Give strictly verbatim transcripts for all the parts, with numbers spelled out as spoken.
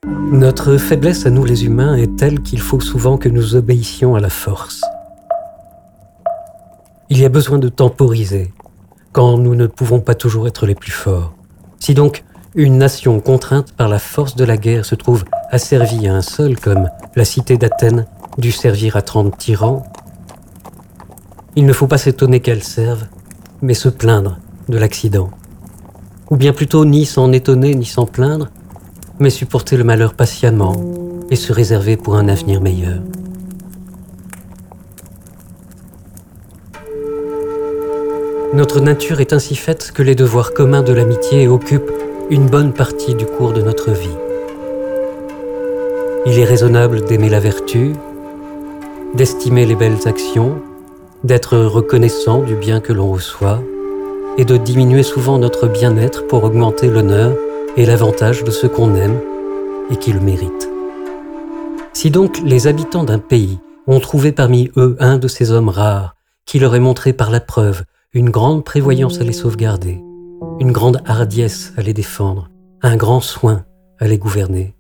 Notre faiblesse à nous les humains est telle qu'il faut souvent que nous obéissions à la force. Il y a besoin de temporiser, quand nous ne pouvons pas toujours être les plus forts. Si donc une nation contrainte par la force de la guerre se trouve asservie à un seul, comme la cité d'Athènes dut servir à trente tyrans, il ne faut pas s'étonner qu'elle serve, mais se plaindre de l'accident. Ou bien plutôt ni s'en étonner ni s'en plaindre, mais supporter le malheur patiemment et se réserver pour un avenir meilleur. Notre nature est ainsi faite que les devoirs communs de l'amitié occupent une bonne partie du cours de notre vie. Il est raisonnable d'aimer la vertu, d'estimer les belles actions, d'être reconnaissant du bien que l'on reçoit et de diminuer souvent notre bien-être pour augmenter l'honneur et l'avantage de ceux qu'on aime et qui le méritent. Si donc les habitants d'un pays ont trouvé parmi eux un de ces hommes rares qui leur est montré par la preuve une grande prévoyance à les sauvegarder, une grande hardiesse à les défendre, un grand soin à les gouverner,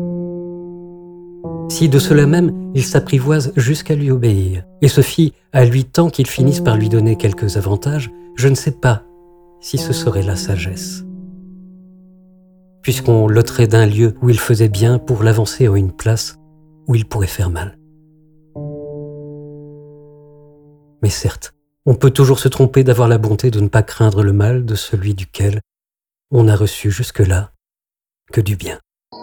si de cela même il s'apprivoise jusqu'à lui obéir et se fie à lui tant qu'il finisse par lui donner quelques avantages, je ne sais pas si ce serait la sagesse. Puisqu'on l'ôterait d'un lieu où il faisait bien pour l'avancer à une place où il pourrait faire mal. Mais certes, on peut toujours se tromper d'avoir la bonté de ne pas craindre le mal de celui duquel on n'a reçu jusque-là que du bien.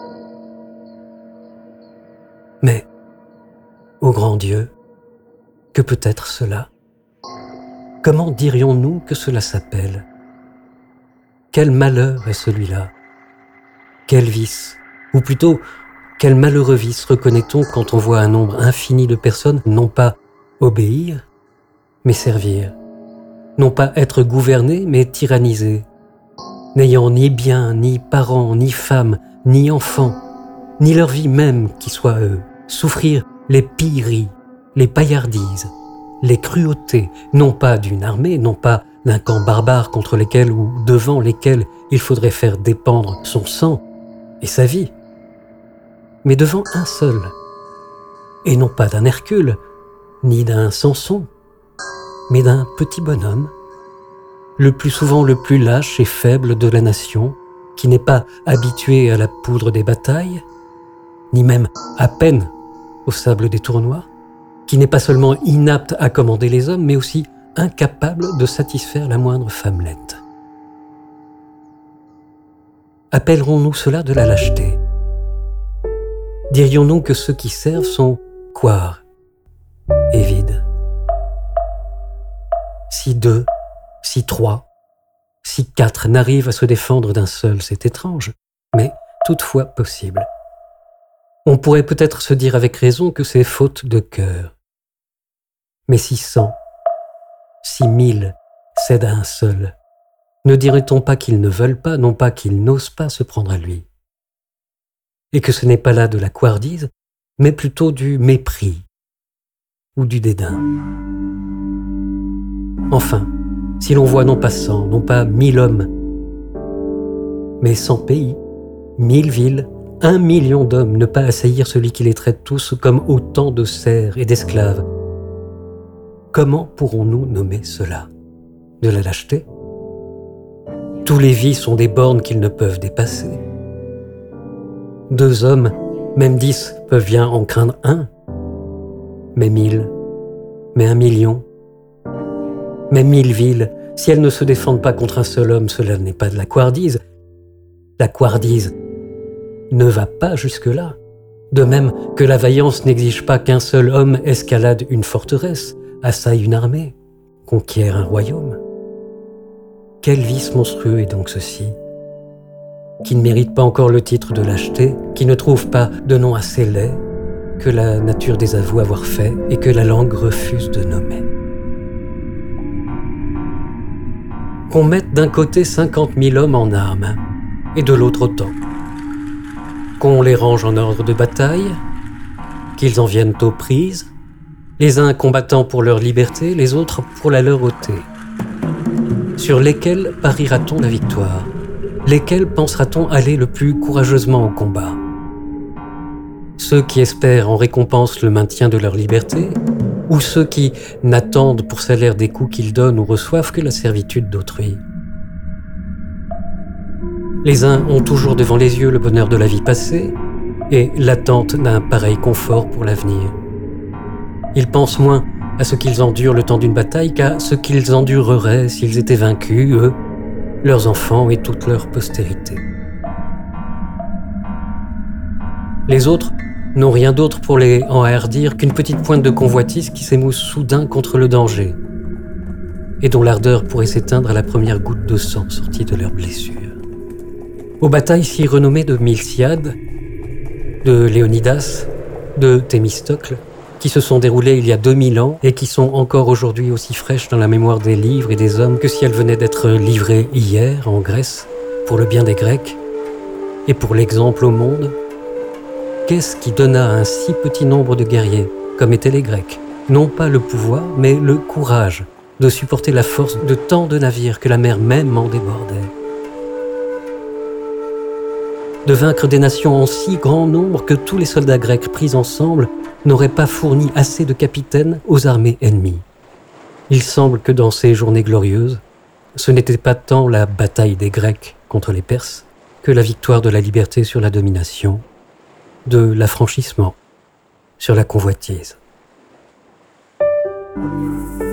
Mais, ô grand Dieu, que peut être cela? Comment dirions-nous que cela s'appelle? Quel malheur est celui-là? Quel vice, ou plutôt, quel malheureux vice reconnaît-on quand on voit un nombre infini de personnes non pas obéir, mais servir, non pas être gouvernées, mais tyrannisées, n'ayant ni bien, ni parents, ni femmes, ni enfants, ni leur vie même qui soit eux, souffrir les pilleries, les paillardises, les cruautés, non pas d'une armée, non pas d'un camp barbare contre lesquels ou devant lesquels il faudrait faire dépendre son sang et sa vie, mais devant un seul, et non pas d'un Hercule, ni d'un Samson, mais d'un petit bonhomme, le plus souvent le plus lâche et faible de la nation, qui n'est pas habitué à la poudre des batailles, ni même à peine au sable des tournois, qui n'est pas seulement inapte à commander les hommes, mais aussi incapable de satisfaire la moindre femmelette. Appellerons-nous cela de la lâcheté? Dirions-nous que ceux qui servent sont couards et vides? Si deux, si trois, si quatre n'arrivent à se défendre d'un seul, c'est étrange, mais toutefois possible. On pourrait peut-être se dire avec raison que c'est faute de cœur. Mais si cent, si mille cèdent à un seul, ne dirait-on pas qu'ils ne veulent pas, non pas qu'ils n'osent pas se prendre à lui? Et que ce n'est pas là de la couardise, mais plutôt du mépris ou du dédain. Enfin, si l'on voit non pas cent, non pas mille hommes, mais cent pays, mille villes, un million d'hommes ne pas assaillir celui qui les traite tous comme autant de serfs et d'esclaves, comment pourrons-nous nommer cela? De la lâcheté? Tous les vices sont des bornes qu'ils ne peuvent dépasser. Deux hommes, même dix, peuvent bien en craindre un, mais mille, mais un million, mais mille villes, si elles ne se défendent pas contre un seul homme, cela n'est pas de la couardise. La couardise ne va pas jusque-là, de même que la vaillance n'exige pas qu'un seul homme escalade une forteresse, assaille une armée, conquiert un royaume. Quel vice monstrueux est donc ceci, qui ne mérite pas encore le titre de lâcheté, qui ne trouve pas de nom assez laid, que la nature désavoue avoir fait et que la langue refuse de nommer. Qu'on mette d'un côté cinquante mille hommes en armes, et de l'autre autant. Qu'on les range en ordre de bataille, qu'ils en viennent aux prises, les uns combattant pour leur liberté, les autres pour la leur ôter. Sur lesquels pariera-t-on la victoire? Lesquels pensera-t-on aller le plus courageusement au combat? ceux qui espèrent en récompense le maintien de leur liberté, ou ceux qui n'attendent pour salaire des coups qu'ils donnent ou reçoivent que la servitude d'autrui. Les uns ont toujours devant les yeux le bonheur de la vie passée et l'attente d'un pareil confort pour l'avenir. Ils pensent moins à ce qu'ils endurent le temps d'une bataille qu'à ce qu'ils endureraient s'ils étaient vaincus, eux, leurs enfants et toute leur postérité. Les autres n'ont rien d'autre pour les enhardir qu'une petite pointe de convoitise qui s'émousse soudain contre le danger et dont l'ardeur pourrait s'éteindre à la première goutte de sang sortie de leur blessure. Aux batailles si renommées de Miltiade, de Léonidas, de Thémistocle, qui se sont déroulées il y a deux mille ans et qui sont encore aujourd'hui aussi fraîches dans la mémoire des livres et des hommes que si elles venaient d'être livrées hier en Grèce, pour le bien des Grecs et pour l'exemple au monde. Qu'est-ce qui donna à un si petit nombre de guerriers, comme étaient les Grecs, non pas le pouvoir, mais le courage de supporter la force de tant de navires que la mer même en débordait? De vaincre des nations en si grand nombre que tous les soldats grecs pris ensemble n'auraient pas fourni assez de capitaines aux armées ennemies. Il semble que dans ces journées glorieuses, ce n'était pas tant la bataille des Grecs contre les Perses que la victoire de la liberté sur la domination, de l'affranchissement sur la convoitise.